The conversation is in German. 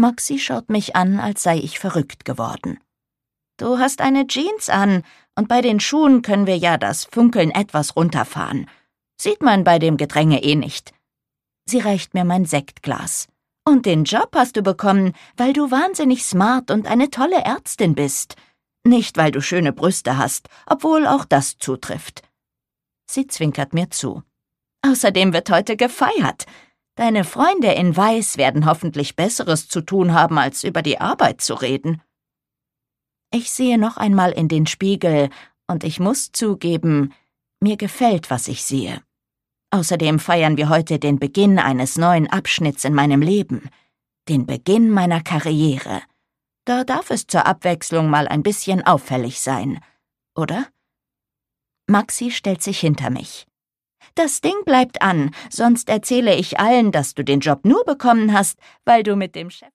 Maxi schaut mich an, als sei ich verrückt geworden. »Du hast eine Jeans an, und bei den Schuhen können wir ja das Funkeln etwas runterfahren. Sieht man bei dem Gedränge eh nicht.« Sie reicht mir mein Sektglas. »Und den Job hast du bekommen, weil du wahnsinnig smart und eine tolle Ärztin bist. Nicht, weil du schöne Brüste hast, obwohl auch das zutrifft.« Sie zwinkert mir zu. »Außerdem wird heute gefeiert. Deine Freunde in Weiß werden hoffentlich Besseres zu tun haben, als über die Arbeit zu reden.« Ich sehe noch einmal in den Spiegel, und ich muss zugeben, mir gefällt, was ich sehe. Außerdem feiern wir heute den Beginn eines neuen Abschnitts in meinem Leben, den Beginn meiner Karriere. Da darf es zur Abwechslung mal ein bisschen auffällig sein, oder? Maxi stellt sich hinter mich. »Das Ding bleibt an, sonst erzähle ich allen, dass du den Job nur bekommen hast, weil du mit dem Chef